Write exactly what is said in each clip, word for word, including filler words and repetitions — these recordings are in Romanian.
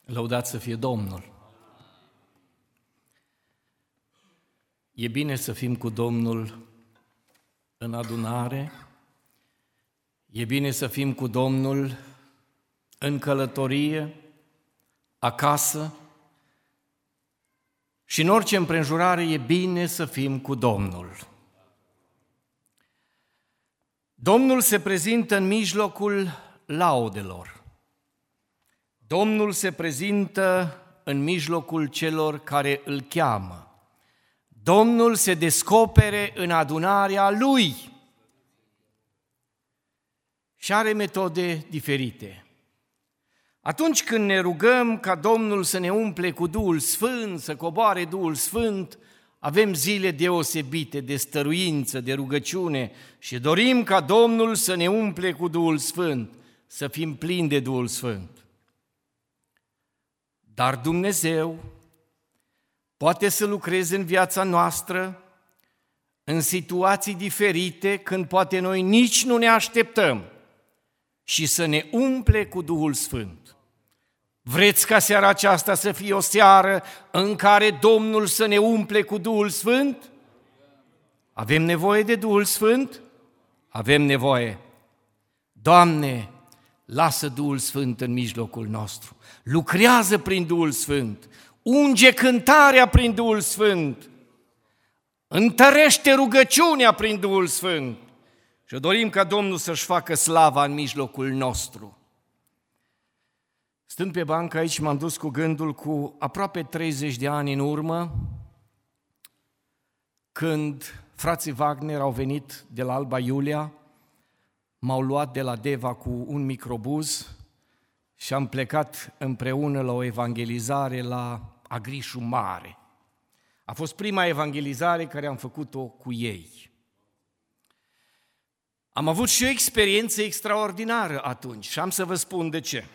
Lăudați să fie Domnul! E bine să fim cu Domnul în adunare, e bine să fim cu Domnul în călătorie, acasă și în orice împrejurare e bine să fim cu Domnul. Domnul se prezintă în mijlocul laudelor. Domnul se prezintă în mijlocul celor care îl cheamă. Domnul se descopere în adunarea Lui și are metode diferite. Atunci când ne rugăm ca Domnul să ne umple cu Duhul Sfânt, să coboare Duhul Sfânt, avem zile deosebite de stăruință, de rugăciune și dorim ca Domnul să ne umple cu Duhul Sfânt, să fim plini de Duhul Sfânt. Dar Dumnezeu poate să lucreze în viața noastră în situații diferite, când poate noi nici nu ne așteptăm, și să ne umple cu Duhul Sfânt. Vreți ca seara aceasta să fie o seară în care Domnul să ne umple cu Duhul Sfânt? Avem nevoie de Duhul Sfânt? Avem nevoie. Doamne, lasă Duhul Sfânt în mijlocul nostru. Lucrează prin Duhul Sfânt. Unge cântarea prin Duhul Sfânt. Întărește rugăciunea prin Duhul Sfânt. Și dorim ca Domnul să-și facă slava în mijlocul nostru. Stând pe bancă aici, m-am dus cu gândul cu aproape treizeci de ani în urmă, când frații Wagner au venit de la Alba Iulia, m-au luat de la Deva cu un microbuz și am plecat împreună la o evangelizare la Agrișul Mare. A fost prima evangelizare care am făcut-o cu ei. Am avut și o experiență extraordinară atunci și am să vă spun de ce.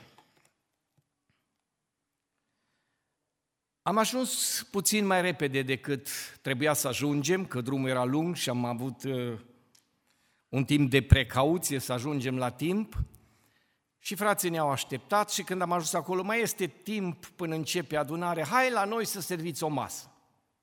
Am ajuns puțin mai repede decât trebuia să ajungem, că drumul era lung și am avut uh, un timp de precauție să ajungem la timp și frații ne-au așteptat și când am ajuns acolo, mai este timp până începe adunare, hai la noi să serviți o masă.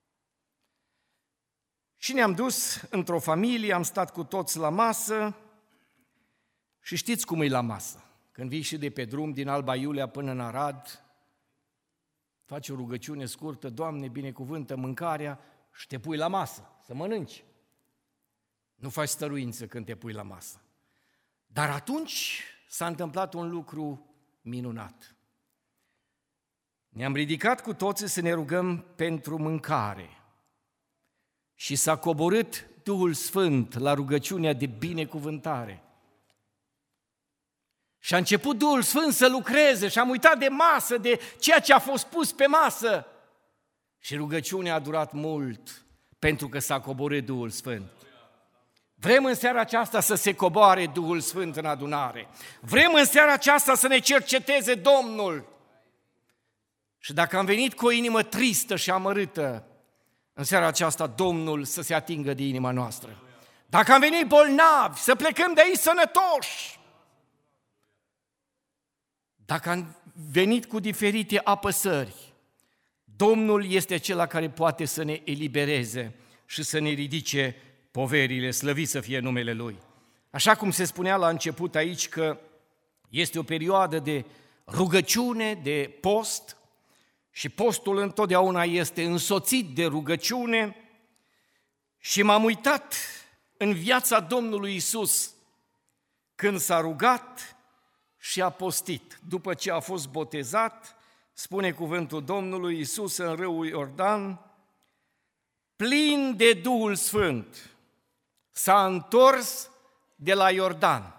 Și ne-am dus într-o familie, am stat cu toți la masă și știți cum e la masă. Când vii și de pe drum din Alba Iulia până în Arad, faci o rugăciune scurtă, Doamne, binecuvântă mâncarea și te pui la masă, să mănânci. Nu faci stăruință când te pui la masă. Dar atunci s-a întâmplat un lucru minunat. Ne-am ridicat cu toții să ne rugăm pentru mâncare. Și s-a coborât Duhul Sfânt la rugăciunea de binecuvântare. Și a început Duhul Sfânt să lucreze și am uitat de masă, de ceea ce a fost pus pe masă. Și rugăciunea a durat mult, pentru că s-a coborât Duhul Sfânt. Vrem în seara aceasta să se coboare Duhul Sfânt în adunare. Vrem în seara aceasta să ne cerceteze Domnul. Și dacă am venit cu o inimă tristă și amărâtă, în seara aceasta Domnul să se atingă de inima noastră. Dacă am venit bolnavi, să plecăm de aici sănătoși. Dacă am venit cu diferite apăsări, Domnul este acela care poate să ne elibereze și să ne ridice poverile, slăvit să fie numele Lui. Așa cum se spunea la început aici că este o perioadă de rugăciune, de post, și postul întotdeauna este însoțit de rugăciune și m-am uitat în viața Domnului Iisus când s-a rugat și a postit. După ce a fost botezat, spune cuvântul Domnului, Iisus în râul Iordan, plin de Duhul Sfânt, s-a întors de la Iordan.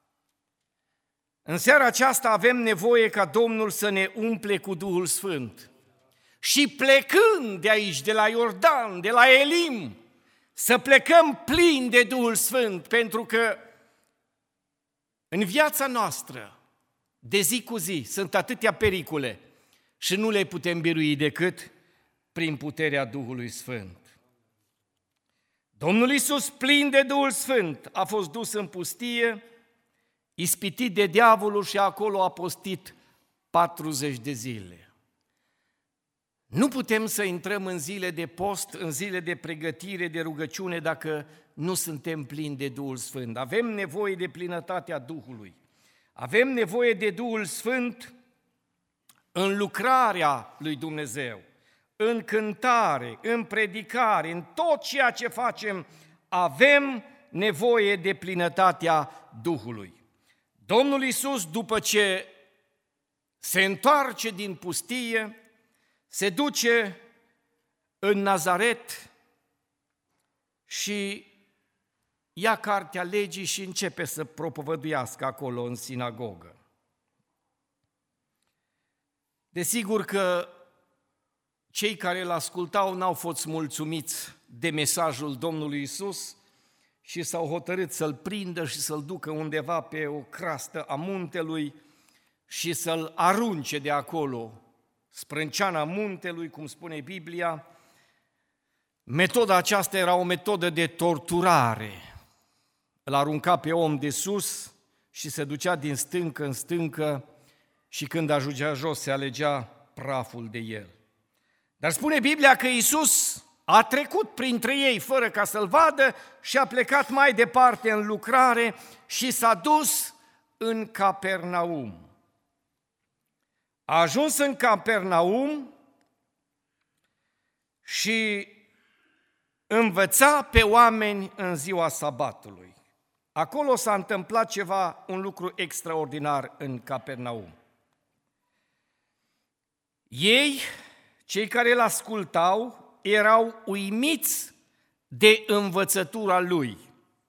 În seara aceasta avem nevoie ca Domnul să ne umple cu Duhul Sfânt. Și plecând de aici, de la Iordan, de la Elim, să plecăm plini de Duhul Sfânt, pentru că în viața noastră, de zi cu zi, sunt atâtea pericole și nu le putem birui decât prin puterea Duhului Sfânt. Domnul Iisus, plin de Duhul Sfânt, a fost dus în pustie, ispitit de diavolul și acolo a postit patruzeci de zile. Nu putem să intrăm în zile de post, în zile de pregătire, de rugăciune, dacă nu suntem plini de Duhul Sfânt. Avem nevoie de plinătatea Duhului. Avem nevoie de Duhul Sfânt în lucrarea lui Dumnezeu, în cântare, în predicare, în tot ceea ce facem, avem nevoie de plinătatea Duhului. Domnul Iisus, după ce se întoarce din pustie, se duce în Nazaret și ia cartea legii și începe să propovăduiască acolo în sinagogă. Desigur că cei care îl ascultau n-au fost mulțumiți de mesajul Domnului Iisus și s-au hotărât să-l prindă și să-l ducă undeva pe o crastă a muntelui și să-l arunce de acolo, sprânceana muntelui, cum spune Biblia. Metoda aceasta era o metodă de torturare. Îl arunca pe om de sus și se ducea din stâncă în stâncă și când ajungea jos se alegea praful de el. Dar spune Biblia că Iisus a trecut printre ei fără ca să-l vadă și a plecat mai departe în lucrare și s-a dus în Capernaum. A ajuns în Capernaum și învăța pe oameni în ziua sabatului. Acolo s-a întâmplat ceva, un lucru extraordinar în Capernaum. Ei, cei care îl ascultau, erau uimiți de învățătura lui.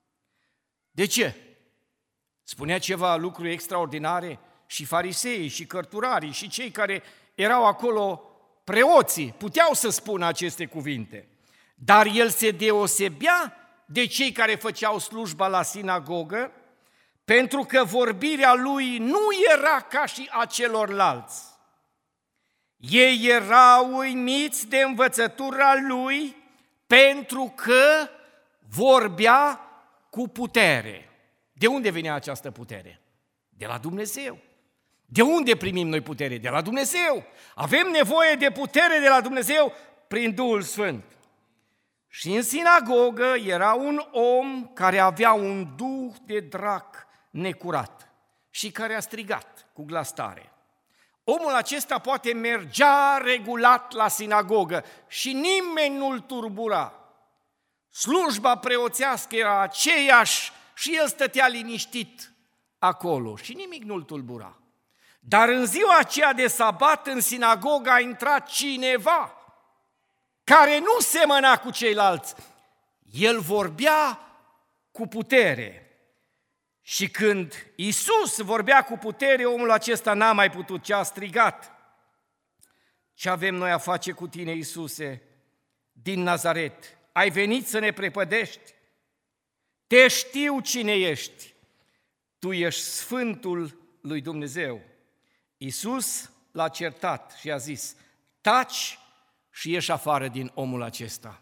De ce? Spunea ceva lucruri extraordinare și fariseii și cărturarii și cei care erau acolo, preoții, puteau să spună aceste cuvinte. Dar el se deosebea de cei care făceau slujba la sinagogă, pentru că vorbirea lui nu era ca și a celorlalți. Ei erau uimiți de învățătura lui pentru că vorbea cu putere. De unde venea această putere? De la Dumnezeu. De unde primim noi putere? De la Dumnezeu. Avem nevoie de putere de la Dumnezeu prin Duhul Sfânt. Și în sinagogă era un om care avea un duh de drac necurat și care a strigat cu glas tare. Omul acesta poate mergea regulat la sinagogă și nimeni nu-l turbura. Slujba preoțească era aceeași și el stătea liniștit acolo și nimic nu-l tulbura. Dar în ziua aceea de sabat în sinagogă a intrat cineva care nu semăna cu ceilalți. El vorbea cu putere. Și când Iisus vorbea cu putere, omul acesta n-a mai putut, ce a strigat. Ce avem noi a face cu tine, Iisuse, din Nazaret? Ai venit să ne prepădești? Te știu cine ești. Tu ești Sfântul lui Dumnezeu. Iisus l-a certat și a zis, taci și ieși afară din omul acesta.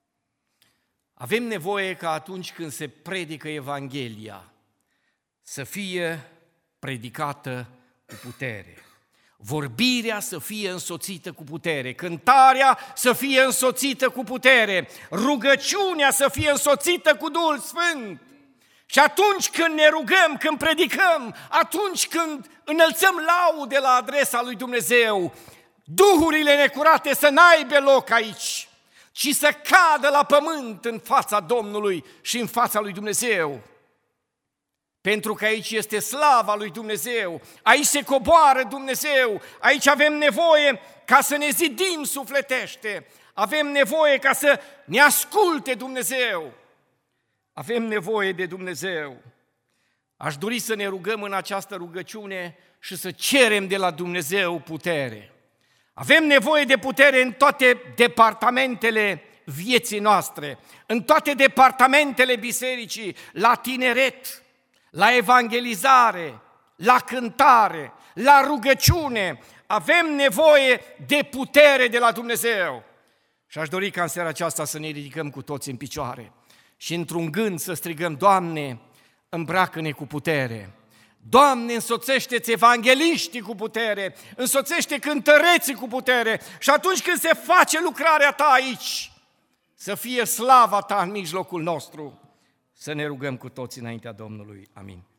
Avem nevoie ca atunci când se predică Evanghelia, să fie predicată cu putere. Vorbirea să fie însoțită cu putere, cântarea să fie însoțită cu putere, rugăciunea să fie însoțită cu Duhul Sfânt. Și atunci când ne rugăm, când predicăm, atunci când înălțăm laude la adresa lui Dumnezeu, duhurile necurate să n-aibă loc aici, ci să cadă la pământ în fața Domnului și în fața lui Dumnezeu. Pentru că aici este slava lui Dumnezeu, aici se coboară Dumnezeu, aici avem nevoie ca să ne zidim sufletește, avem nevoie ca să ne asculte Dumnezeu, avem nevoie de Dumnezeu. Aș dori să ne rugăm în această rugăciune și să cerem de la Dumnezeu putere. Avem nevoie de putere în toate departamentele vieții noastre, în toate departamentele bisericii, la tineret, la evangelizare, la cântare, la rugăciune. Avem nevoie de putere de la Dumnezeu. Și aș dori ca în seara aceasta să ne ridicăm cu toți în picioare și într-un gând să strigăm, Doamne, îmbracă-ne cu putere. Doamne, însoțește-ți evangeliștii cu putere, însoțește cântăreții cu putere și atunci când se face lucrarea Ta aici, să fie slava Ta în mijlocul nostru. Să ne rugăm cu toți înaintea Domnului. Amin.